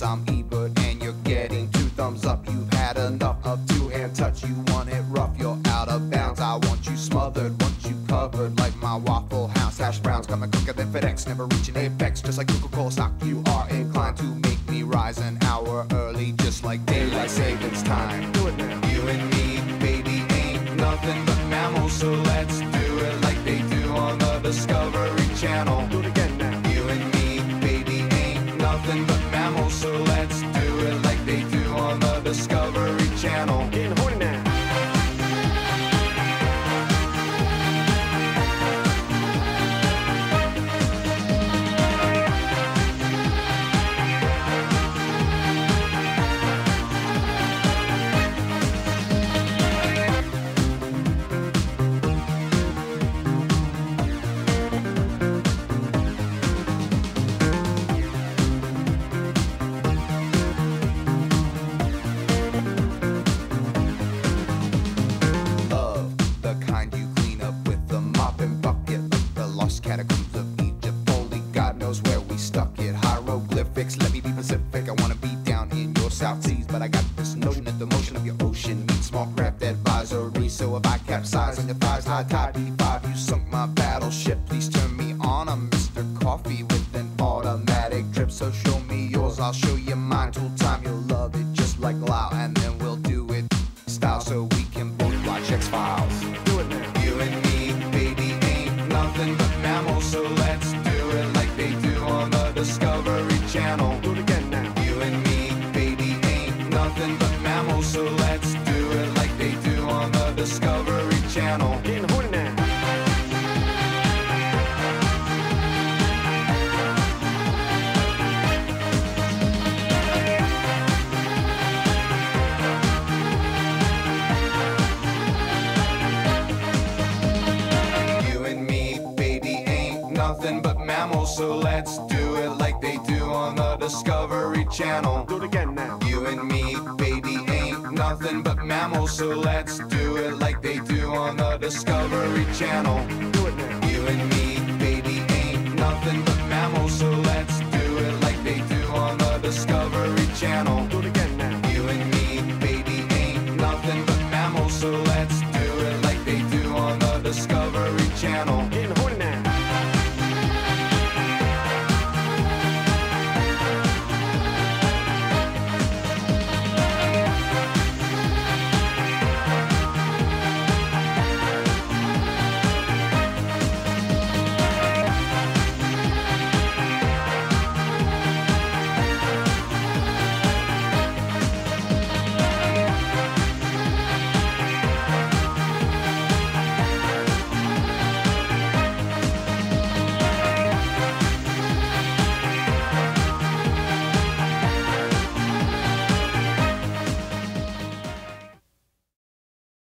I'm Ebert and you're getting 2 thumbs up. You've had enough of 2-hand touch. You want it rough, you're out of bounds. I want you smothered, want you covered like my Waffle House hash browns. Coming quicker than FedEx, never reaching apex. Just like Coca-Cola stock, you are inclined to make me rise an hour early, just like daylight savings time. Do it now. You and me, baby, ain't nothing but mammals, so let's do it like they do on the Discovery Channel. Do it again now. You and me, baby, ain't nothing but mammals, so let's do it like they do on the Discovery Channel. Getting horny now. The kind you clean up with the mop and bucket, like the lost catacombs of Egypt. Only God knows where we stuck it. Hieroglyphics, let me be Pacific. I wanna be down in your South Seas, but I got this notion that the motion of your ocean means small craft advisory. So if I capsize on your thighs, high tide B5, you sunk my battleship. Please turn me on. I'm Mr. Coffee with an automatic drip. So show me yours, I'll show you mine. Tool time, you'll love it just like Lao, and then we'll do it style so we can both watch X-Files. Do it now. You and me, baby, ain't nothing but mammals, so let's do it like they do on the Discovery Channel. Do it again now. You and me, baby, ain't nothing but mammals, so let's do it like they do on the Discovery Channel. Getting horny now. You and me, baby, ain't nothing but mammals, so let's do it like they do on the Discovery Channel. Do it again now. You and me, baby, ain't nothing but mammals, so let's do it like they do on the Discovery Channel. Do it now. You and me, baby, ain't nothing but mammals, so let's do it like they do on the Discovery Channel.